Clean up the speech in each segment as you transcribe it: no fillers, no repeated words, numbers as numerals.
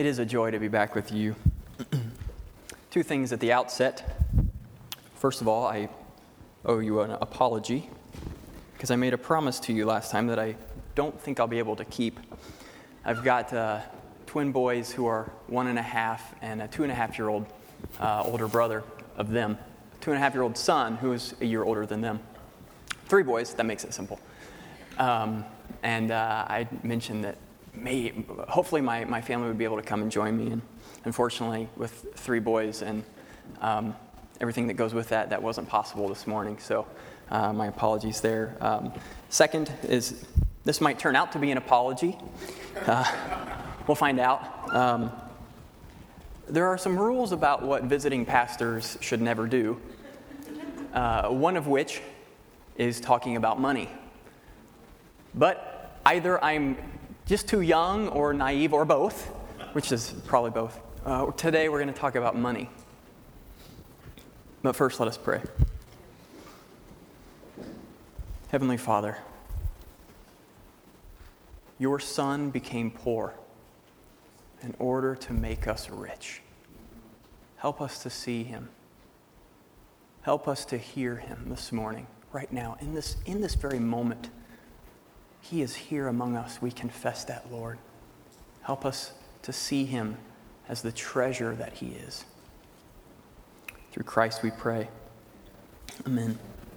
It is a joy to be back with you. Two things at the outset. First of all, I owe you an apology because I made a promise to you last time that I don't think I'll be able to keep. I've got twin boys who are 1.5 and a 2.5-year-old older brother of them. A 2.5-year-old son who is a year older than them. 3 boys, that makes it simple. I mentioned that hopefully my family would be able to come and join me. And unfortunately, with 3 boys and everything that goes with that wasn't possible this morning. So my apologies there. Second is this might turn out to be an apology. We'll find out. There are some rules about what visiting pastors should never do. One of which is talking about money. But either I'm just too young or naive or both, which is probably both. Today we're going to talk about money. But first, let us pray. Heavenly Father, your Son became poor in order to make us rich. Help us to see him. Help us to hear him this morning, right now, in this very moment. He is here among us. We confess that, Lord. Help us to see him as the treasure that he is. Through Christ we pray. Amen.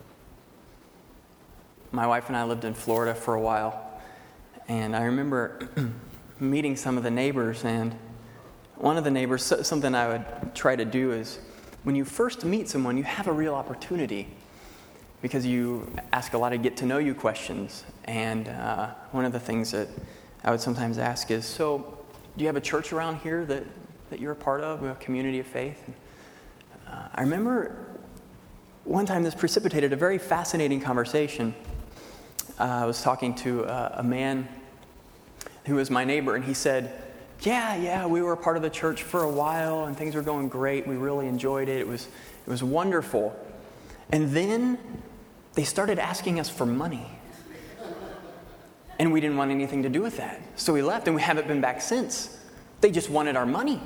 My wife and I lived in Florida for a while, and I remember meeting some of the neighbors, and one of the neighbors, something I would try to do is, when you first meet someone, you have a real opportunity because you ask a lot of get-to-know-you questions. And one of the things that I would sometimes ask is, so do you have a church around here that you're a part of, a community of faith? And, I remember one time this precipitated a very fascinating conversation. I was talking to a man who was my neighbor, and he said, yeah, we were a part of the church for a while, and things were going great. We really enjoyed it. It was wonderful. And then they started asking us for money. And we didn't want anything to do with that. So we left, and we haven't been back since. They just wanted our money.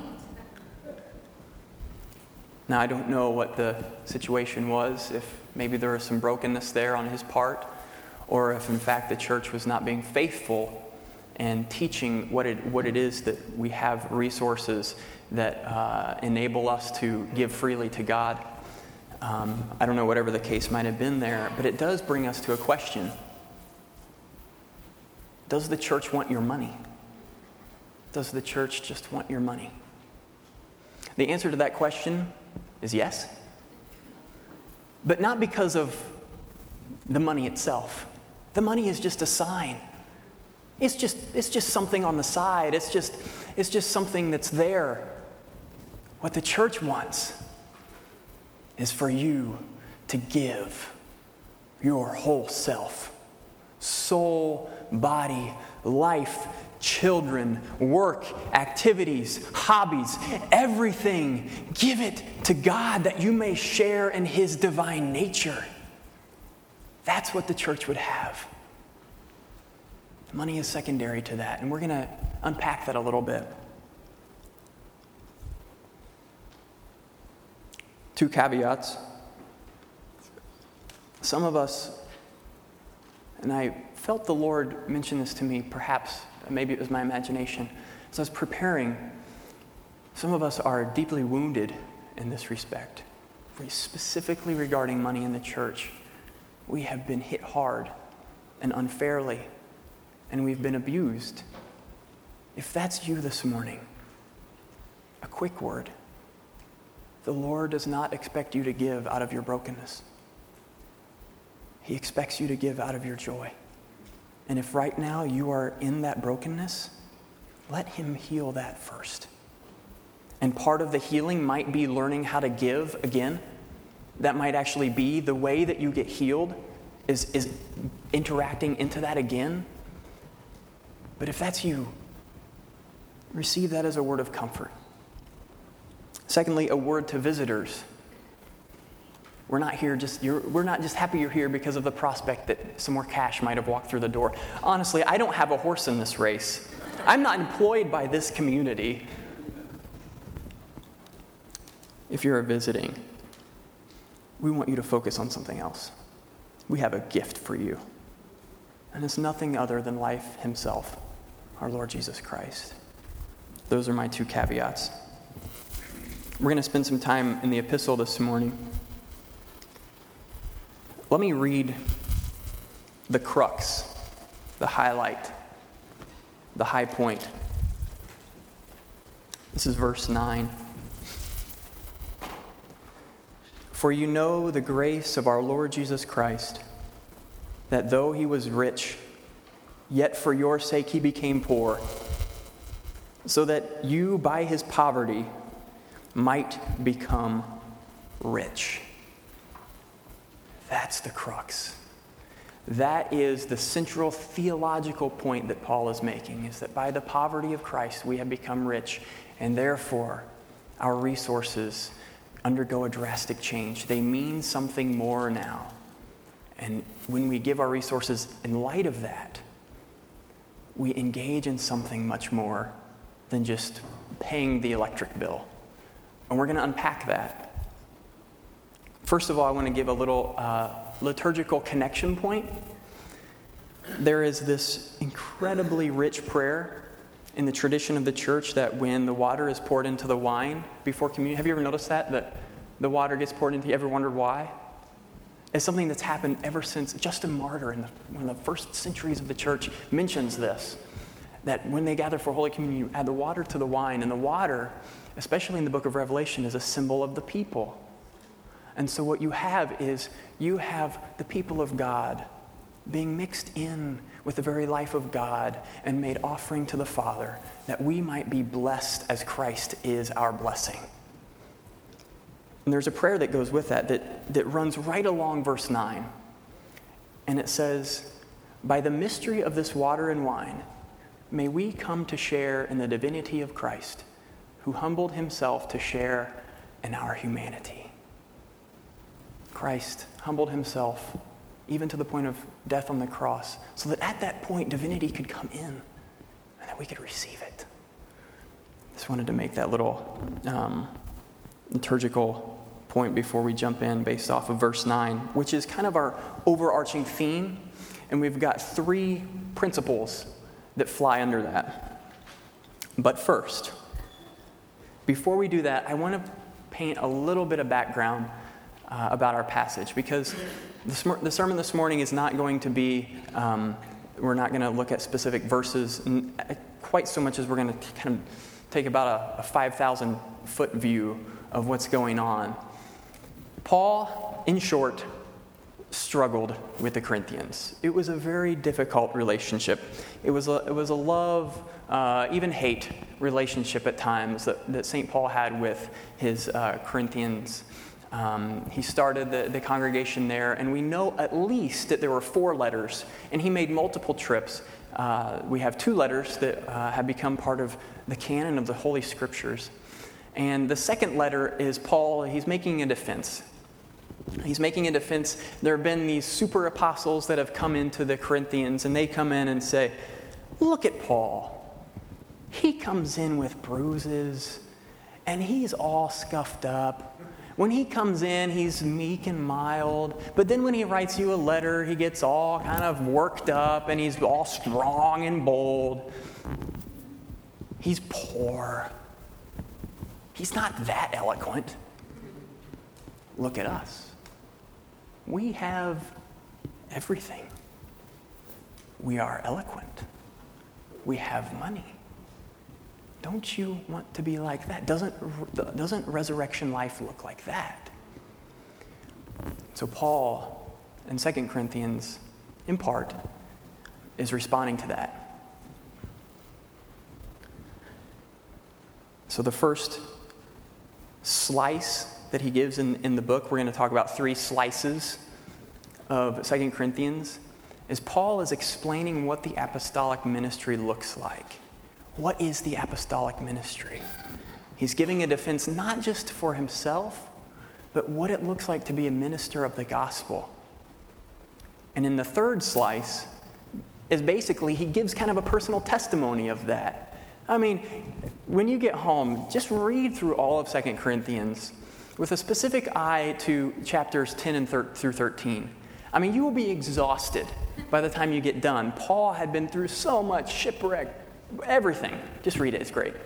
Now, I don't know what the situation was, if maybe there was some brokenness there on his part, or if, in fact, the church was not being faithful and teaching what it is that we have resources that enable us to give freely to God. I don't know whatever the case might have been there, but it does bring us to a question. Does the church want your money? Does the church just want your money? The answer to that question is yes. But not because of the money itself. The money is just a sign. It's just something on the side. It's just something that's there. What the church wants is for you to give your whole self. Soul, body, life, children, work, activities, hobbies, everything. Give it to God that you may share in his divine nature. That's what the church would have. Money is secondary to that, and we're going to unpack that a little bit. 2 caveats. Some of us, and I felt the Lord mention this to me, perhaps, maybe it was my imagination, as I was preparing, some of us are deeply wounded in this respect. Specifically regarding money in the church, we have been hit hard and unfairly, and we've been abused. If that's you this morning, a quick word. The Lord does not expect you to give out of your brokenness. He expects you to give out of your joy. And if right now you are in that brokenness, let him heal that first. And part of the healing might be learning how to give again. That might actually be the way that you get healed is interacting into that again. But if that's you, receive that as a word of comfort. Secondly, a word to visitors. We're not just happy you're here because of the prospect that some more cash might have walked through the door. Honestly, I don't have a horse in this race. I'm not employed by this community. if you're visiting, we want you to focus on something else. We have a gift for you. And it's nothing other than life himself, our Lord Jesus Christ. Those are my two caveats. We're going to spend some time in the epistle this morning. Let me read the crux, the highlight, the high point. This is verse 9. For you know the grace of our Lord Jesus Christ, that though he was rich, yet for your sake he became poor, so that you by his poverty might become rich. That's the crux. That is the central theological point that Paul is making, is that by the poverty of Christ we have become rich, and therefore our resources undergo a drastic change. They mean something more now. And when we give our resources in light of that, we engage in something much more than just paying the electric bill. And we're going to unpack that. First of all, I want to give a little liturgical connection point. There is this incredibly rich prayer in the tradition of the church that when the water is poured into the wine before communion, have you ever noticed that the water gets poured into, you ever wondered why? It's something that's happened ever since Justin Martyr in one of the first centuries of the church mentions this, that when they gather for Holy Communion, you add the water to the wine, and the water, especially in the book of Revelation, is a symbol of the people. And so what you have is, you have the people of God being mixed in with the very life of God and made offering to the Father, that we might be blessed as Christ is our blessing. And there's a prayer that goes with that runs right along verse 9. And it says, by the mystery of this water and wine, may we come to share in the divinity of Christ, who humbled himself to share in our humanity. Christ humbled himself even to the point of death on the cross, so that at that point divinity could come in and that we could receive it. Just wanted to make that little liturgical point before we jump in based off of verse 9, which is kind of our overarching theme. And we've got 3 principles that fly under that. But first, before we do that, I want to paint a little bit of background about our passage, because the sermon this morning is not going to be, we're not going to look at specific verses quite so much as we're going to kind of take about a 5,000-foot view of what's going on. Paul, in short, struggled with the Corinthians. It was a very difficult relationship. It was a love, even hate relationship at times that St. Paul had with his Corinthians. He started the congregation there, and we know at least that there were 4 letters, and he made multiple trips. We have 2 letters that have become part of the canon of the Holy Scriptures. And the second letter is Paul, he's making a defense. He's making a defense. There have been these super apostles that have come into the Corinthians, and they come in and say, look at Paul. He comes in with bruises, and he's all scuffed up. When he comes in, he's meek and mild. But then when he writes you a letter, he gets all kind of worked up, and he's all strong and bold. He's poor. He's not that eloquent. Look at us. We have everything. We are eloquent. We have money. Don't you want to be like that? Doesn't resurrection life look like that? So Paul in 2 Corinthians, in part, is responding to that. So the first slice that he gives in the book, we're going to talk about 3 slices of 2 Corinthians, is Paul is explaining what the apostolic ministry looks like. What is the apostolic ministry? He's giving a defense not just for himself, but what it looks like to be a minister of the gospel. And in the third slice is basically he gives kind of a personal testimony of that. I mean, when you get home, just read through all of 2 Corinthians with a specific eye to chapters 10 and through 13. I mean, you will be exhausted by the time you get done. Paul had been through so much shipwreck, everything. Just read it, it's great.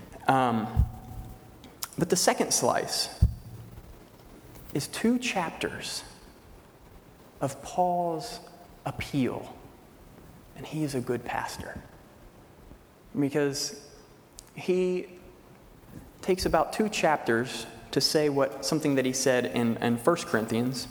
But the second slice is 2 chapters of Paul's appeal. And he is a good pastor. Because he takes about 2 chapters to say something that he said in 1 Corinthians.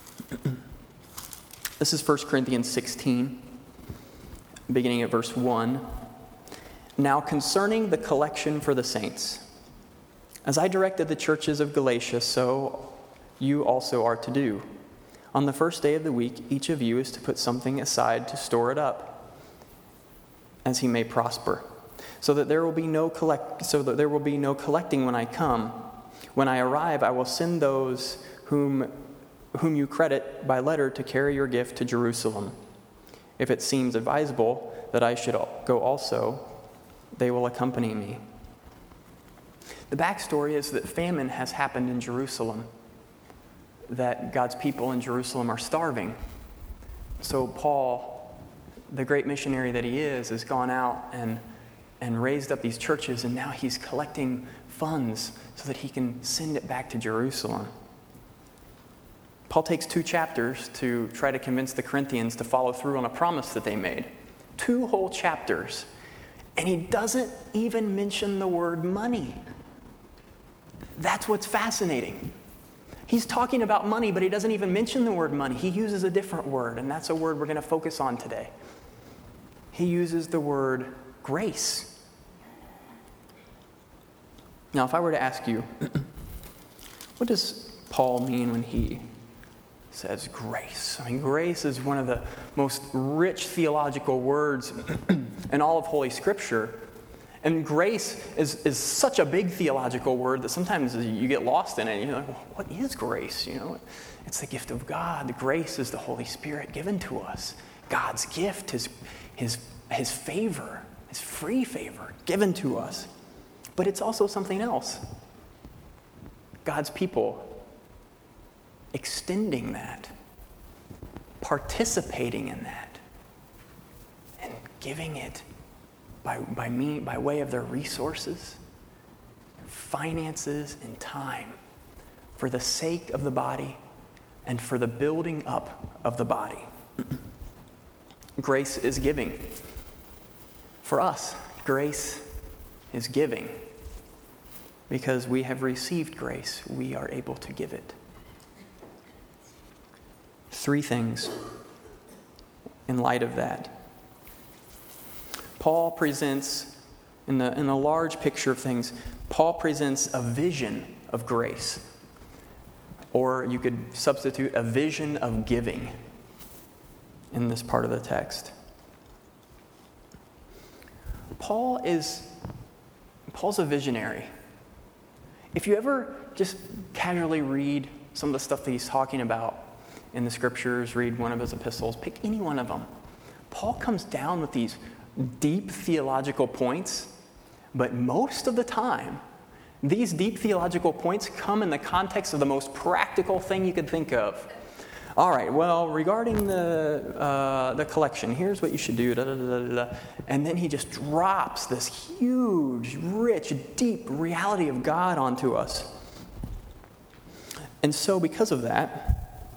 This is 1 Corinthians 16, beginning at verse 1. Now concerning the collection for the saints, as I directed the churches of Galatia, so you also are to do. On the first day of the week, each of you is to put something aside to store it up, as he may prosper, so that there will be no collecting when I come. When I arrive, I will send those whom you credit by letter to carry your gift to Jerusalem. If it seems advisable that I should go also, they will accompany me. The backstory is that famine has happened in Jerusalem, that God's people in Jerusalem are starving. So Paul, the great missionary that he is, has gone out and raised up these churches, and now he's collecting funds so that he can send it back to Jerusalem. Paul takes 2 chapters to try to convince the Corinthians to follow through on a promise that they made. 2 whole chapters. And he doesn't even mention the word money. That's what's fascinating. He's talking about money, but he doesn't even mention the word money. He uses a different word, and that's a word we're going to focus on today. He uses the word grace. Now, if I were to ask you, what does Paul mean when he says grace? I mean, grace is one of the most rich theological words in all of Holy Scripture. And grace is such a big theological word that sometimes you get lost in it. You're like, well, what is grace? It's the gift of God. The grace is the Holy Spirit given to us. God's gift, his favor, his free favor given to us. But it's also something else. God's people extending that, participating in that, and giving it by way of their resources, finances, and time for the sake of the body and for the building up of the body. Grace is giving. For us, grace is giving. Because we have received grace, we are able to give it. 3 things in light of that. Paul presents, in the large picture of things, Paul presents a vision of grace. Or you could substitute a vision of giving in this part of the text. Paul's a visionary. If you ever just casually read some of the stuff that he's talking about in the scriptures, read one of his epistles, pick any one of them. Paul comes down with these deep theological points, but most of the time, these deep theological points come in the context of the most practical thing you could think of. All right, well, regarding the collection, here's what you should do, and then he just drops this huge, rich, deep reality of God onto us. And so because of that,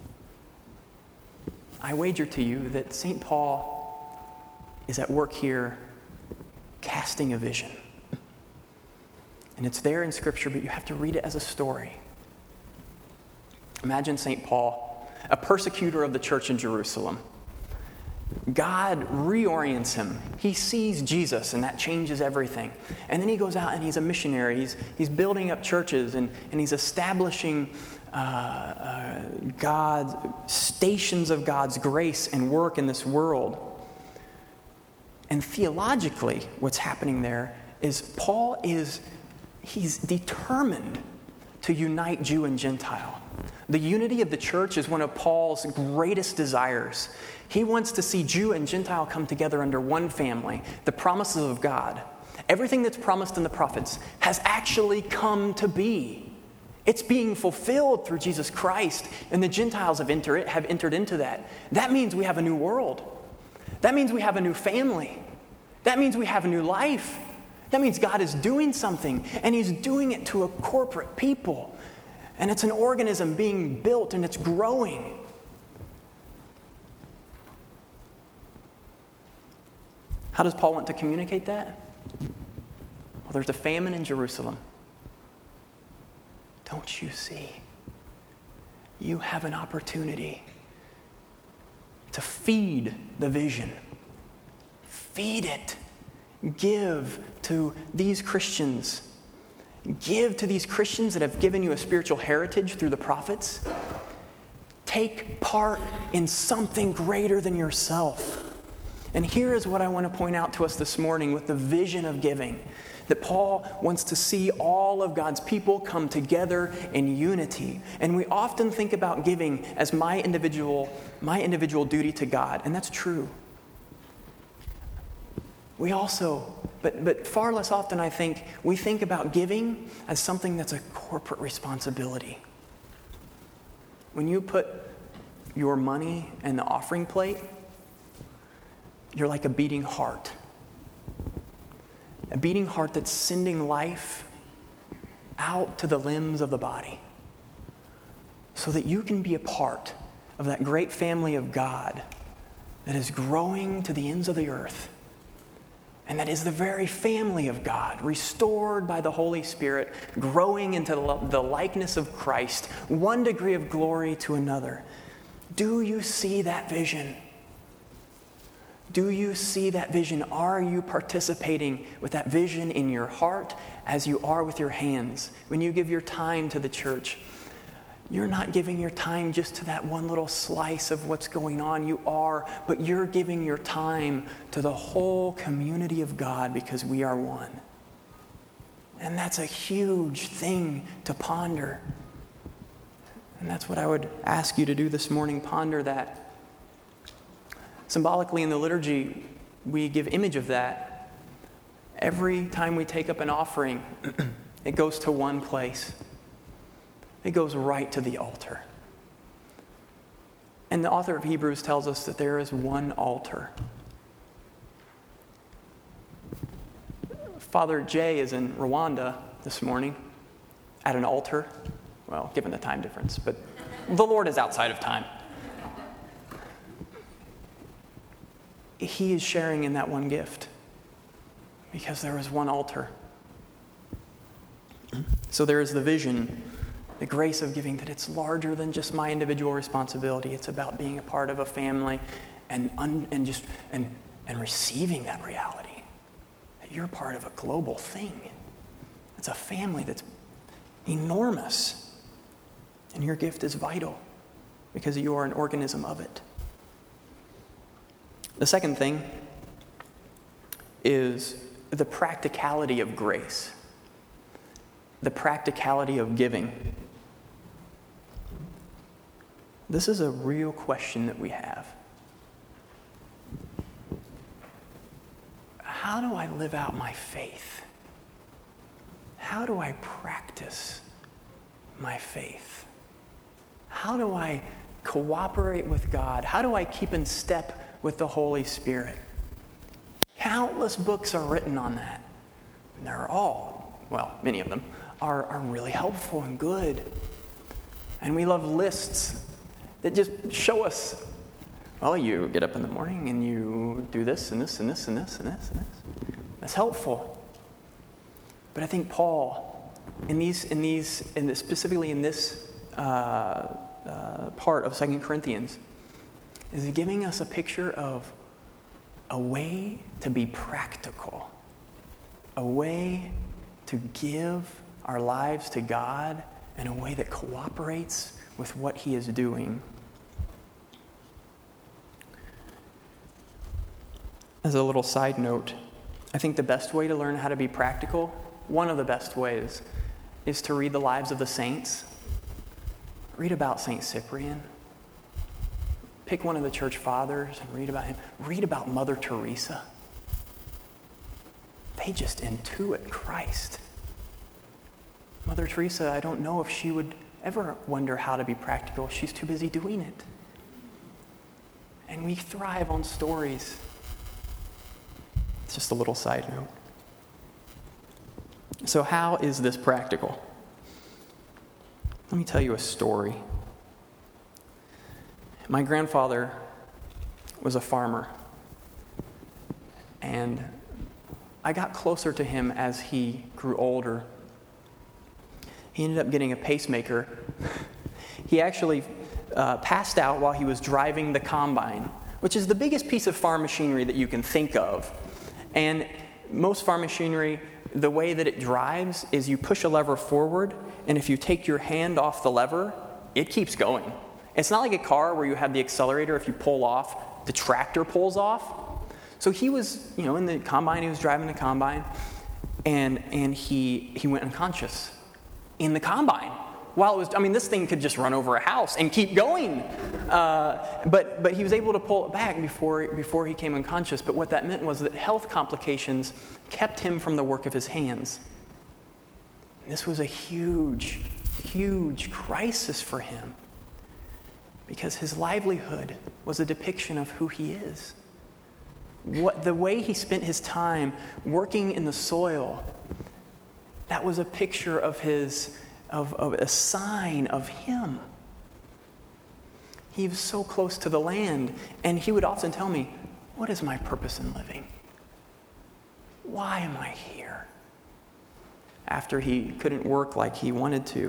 I wager to you that St. Paul is at work here casting a vision. And it's there in Scripture, but you have to read it as a story. Imagine St. Paul, a persecutor of the church in Jerusalem. God reorients him. He sees Jesus, and that changes everything. And then he goes out and he's a missionary. He's building up churches, and he's establishing stations of God's grace and work in this world. And theologically, what's happening there is he's determined to unite Jew and Gentile. The unity of the church is one of Paul's greatest desires. He wants to see Jew and Gentile come together under one family, the promises of God. Everything that's promised in the prophets has actually come to be It's being fulfilled through Jesus Christ, and the Gentiles have entered into that. That means we have a new world. That means we have a new family. That means we have a new life. That means God is doing something, and He's doing it to a corporate people. And it's an organism being built, and it's growing. How does Paul want to communicate that? Well, there's a famine in Jerusalem. Don't you see? You have an opportunity to feed the vision. Feed it. Give to these Christians. Give to these Christians that have given you a spiritual heritage through the prophets. Take part in something greater than yourself. And here is what I want to point out to us this morning with the vision of giving. That Paul wants to see all of God's people come together in unity. And we often think about giving as my individual duty to God. And that's true. We also, but far less often I think, we think about giving as something that's a corporate responsibility. When you put your money in the offering plate, you're like a beating heart. A beating heart that's sending life out to the limbs of the body so that you can be a part of that great family of God that is growing to the ends of the earth. And that is the very family of God, restored by the Holy Spirit, growing into the likeness of Christ, one degree of glory to another. Do you see that vision? Do you see that vision? Are you participating with that vision in your heart as you are with your hands? When you give your time to the church, you're not giving your time just to that one little slice of what's going on. You are, but you're giving your time to the whole community of God because we are one. And that's a huge thing to ponder. And that's what I would ask you to do this morning. Ponder that. Symbolically in the liturgy, we give image of that. Every time we take up an offering, it goes to one place. It goes right to the altar. And the author of Hebrews tells us that there is one altar. Father Jay is in Rwanda this morning at an altar. Well, given the time difference, but the Lord is outside of time. He is sharing in that one gift because there is one altar. So there is the vision, the grace of giving, that it's larger than just my individual responsibility. It's about being a part of a family and receiving that reality that you're part of a global thing. It's a family that's enormous, and your gift is vital because you are an organism of it. The second thing is the practicality of grace, the practicality of giving. This is a real question that we have. How do I live out my faith? How do I practice my faith? How do I cooperate with God? How do I keep in step with the Holy Spirit? Countless books are written on that. And they're all, well, many of them, are really helpful and good. And we love lists that just show us, well, you get up in the morning and you do this and this and this and this and this and this. That's helpful. But I think Paul, specifically in this part of 2 Corinthians, is giving us a picture of a way to be practical, a way to give our lives to God in a way that cooperates with what He is doing. As a little side note, I think the best way to learn how to be practical, one of the best ways, is to read the lives of the saints. Read about St. Cyprian. Pick one of the church fathers and read about him. Read about Mother Teresa. They just intuit Christ. Mother Teresa, I don't know if she would ever wonder how to be practical. She's too busy doing it. And we thrive on stories. It's just a little side note. So how is this practical? Let me tell you a story. My grandfather was a farmer, and I got closer to him as he grew older. He ended up getting a pacemaker. He actually passed out while he was driving the combine, which is the biggest piece of farm machinery that you can think of. And most farm machinery, the way that it drives is you push a lever forward, and if you take your hand off the lever, it keeps going. It's not like a car where you have the accelerator. If you pull off, the tractor pulls off. So he was, in the combine, he was driving the combine, and he went unconscious in the combine. While it was, this thing could just run over a house and keep going. But he was able to pull it back before he came unconscious. But what that meant was that health complications kept him from the work of his hands. And this was a huge, huge crisis for him, because his livelihood was a depiction of who he is. The way he spent his time working in the soil, that was a picture of a sign of him. He was so close to the land, and he would often tell me, "What is my purpose in living? Why am I here?" After he couldn't work like he wanted to.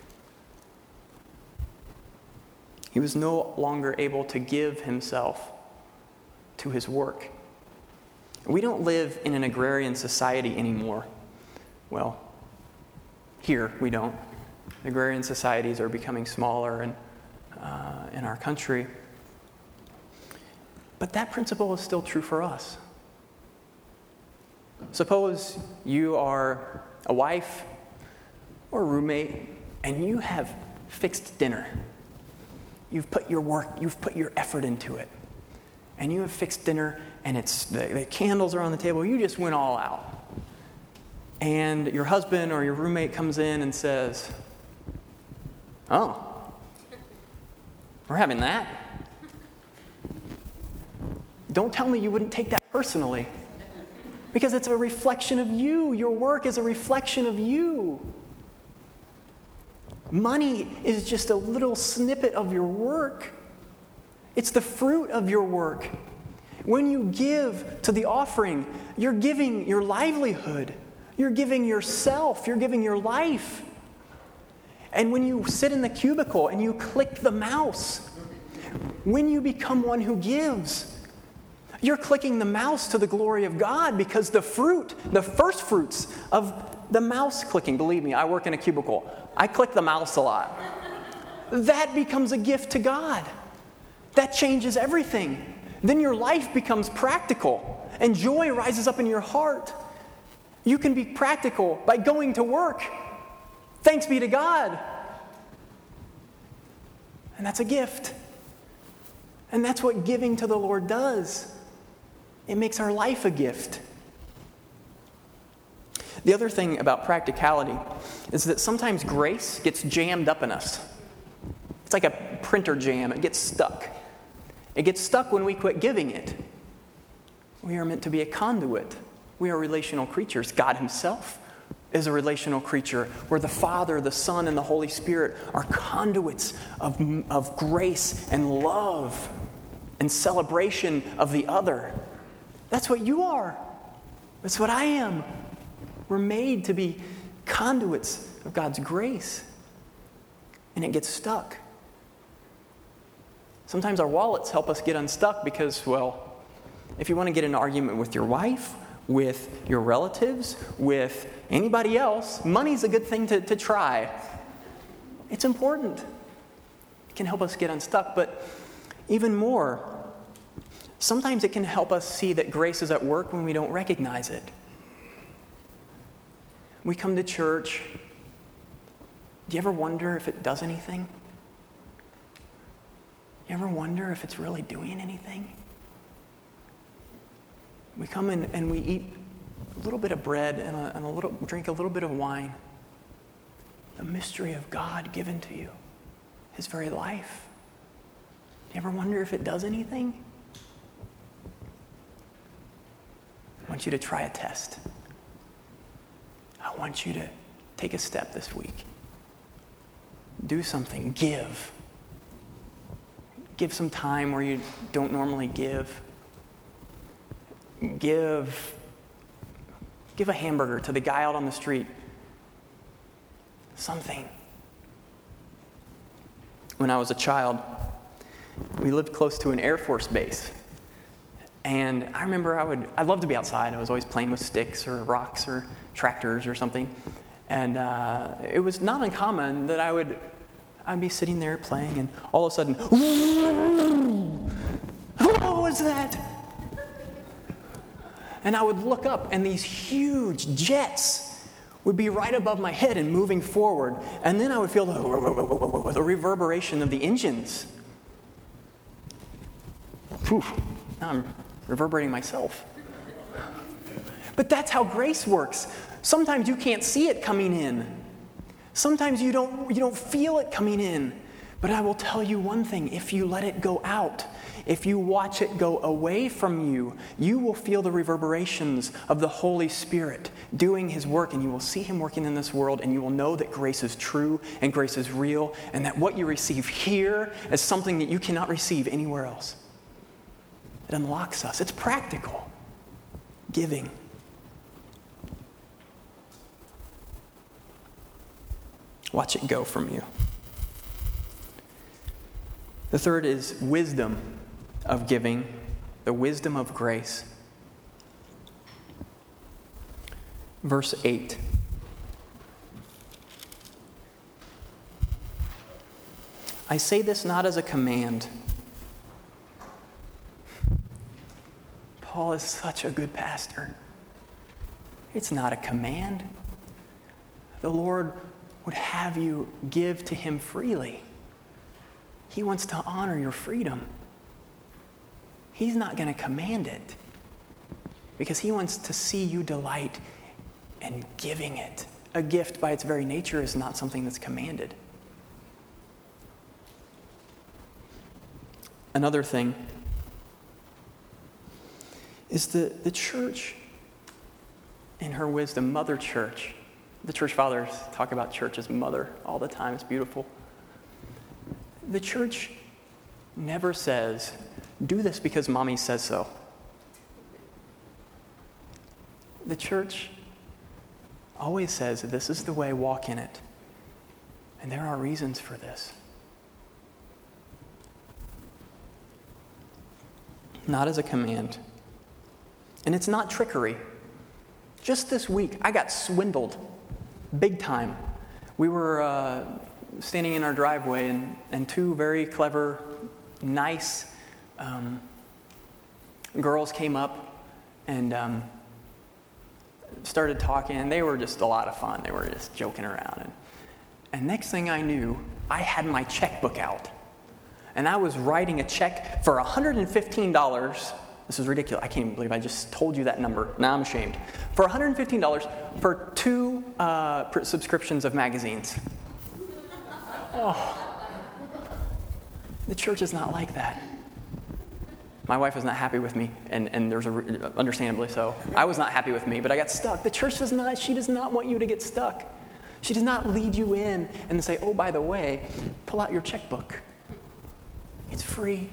He was no longer able to give himself to his work. We don't live in an agrarian society anymore. Well, here we don't. Agrarian societies are becoming smaller in our country. But that principle is still true for us. Suppose you are a wife or a roommate, and you have fixed dinner. You've put your work, you've put your effort into it. And you have fixed dinner, and the candles are on the table. You just went all out. And your husband or your roommate comes in and says, "Oh, we're having that." Don't tell me you wouldn't take that personally, because it's a reflection of you. Your work is a reflection of you. Money is just a little snippet of your work. It's the fruit of your work. When you give to the offering, you're giving your livelihood. You're giving yourself. You're giving your life. And when you sit in the cubicle and you click the mouse, when you become one who gives, you're clicking the mouse to the glory of God, because the first fruits of the mouse clicking, believe me, I work in a cubicle. I click the mouse a lot. That becomes a gift to God. That changes everything. Then your life becomes practical, and joy rises up in your heart. You can be practical by going to work. Thanks be to God. And that's a gift. And that's what giving to the Lord does. It makes our life a gift. The other thing about practicality is that sometimes grace gets jammed up in us. It's like a printer jam. It gets stuck. It gets stuck when we quit giving it. We are meant to be a conduit. We are relational creatures. God himself is a relational creature, where the Father, the Son, and the Holy Spirit are conduits of grace and love and celebration of the other. That's what you are. That's what I am. We're made to be conduits of God's grace. And it gets stuck. Sometimes our wallets help us get unstuck because, well, if you want to get in an argument with your wife, with your relatives, with anybody else, money's a good thing to try. It's important. It can help us get unstuck, but even more, sometimes it can help us see that grace is at work when we don't recognize it. We come to church. Do you ever wonder if it does anything? You ever wonder if it's really doing anything? We come in and we eat a little bit of bread and drink a little bit of wine. the mystery of God given to you, his very life. Do you ever wonder if it does anything? I want you to try a test. I want you to take a step this week. Do something. Give. Give some time where you don't normally give. Give a hamburger to the guy out on the street. Something. When I was a child, we lived close to an Air Force base. And I remember I'd love to be outside. I was always playing with sticks or rocks or tractors or something. And it was not uncommon that I'd be sitting there playing, and all of a sudden, what was that? And I would look up, and these huge jets would be right above my head and moving forward. And then I would feel the reverberation of the engines. Whew, now I'm reverberating myself. But that's how grace works. Sometimes you can't see it coming in. Sometimes you don't feel it coming in. But I will tell you one thing, if you let it go out, if you watch it go away from you, you will feel the reverberations of the Holy Spirit doing his work, and you will see him working in this world, and you will know that grace is true and grace is real, and that what you receive here is something that you cannot receive anywhere else. It unlocks us. It's practical. Giving. Watch it go from you. The third is wisdom of giving, the wisdom of grace. Verse 8. I say this not as a command. Paul is such a good pastor. It's not a command. The Lord would have you give to him freely. He wants to honor your freedom. He's not going to command it because he wants to see you delight in giving it. A gift by its very nature is not something that's commanded. Another thing is the church in her wisdom, Mother Church. The church fathers talk about church as mother all the time. It's beautiful. The church never says, do this because mommy says so. The church always says, this is the way, walk in it. And there are reasons for this. Not as a command. And it's not trickery. Just this week, I got swindled. Big time. We were standing in our driveway, and two very clever, nice girls came up and started talking, and they were just a lot of fun. They were just joking around. And next thing I knew, I had my checkbook out. And I was writing a check for $115. This is ridiculous. I can't even believe I just told you that number. Now I'm ashamed. For $115 for 2 subscriptions of magazines. Oh. The church is not like that. My wife was not happy with me, and there's understandably so. I was not happy with me, but I got stuck. The church does not want you to get stuck. She does not lead you in and say, oh, by the way, pull out your checkbook. It's free.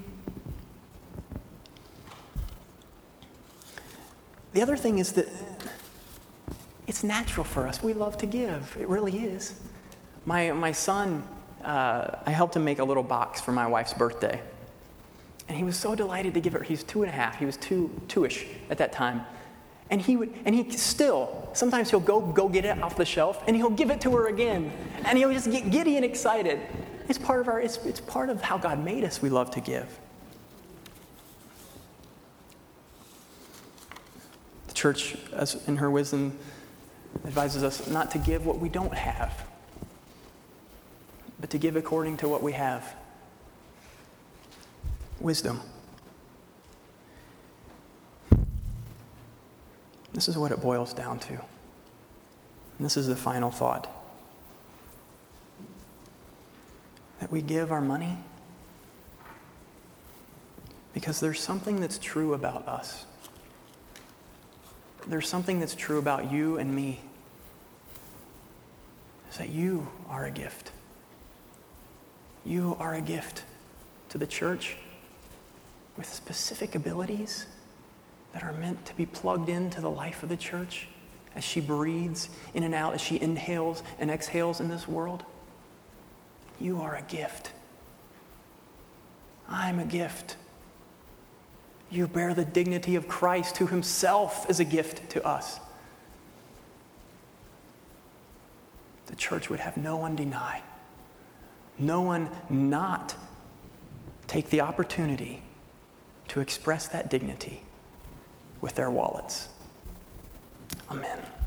The other thing is that it's natural for us. We love to give. It really is. My son, I helped him make a little box for my wife's birthday. And he was so delighted to give her. He's 2.5. He was two-ish at that time. And he still, sometimes he'll go get it off the shelf, and he'll give it to her again. And he'll just get giddy and excited. It's part of how God made us. We love to give. The church, as in her wisdom, advises us not to give what we don't have, but to give according to what we have. Wisdom. This is what it boils down to. And this is the final thought. that we give our money? Because there's something that's true about us. There's something that's true about you and me. Is that you are a gift. You are a gift to the church with specific abilities that are meant to be plugged into the life of the church as she breathes in and out, as she inhales and exhales in this world. You are a gift. I'm a gift. You bear the dignity of Christ, who himself is a gift to us. The church would have no one deny, no one not take the opportunity to express that dignity with their wallets. Amen.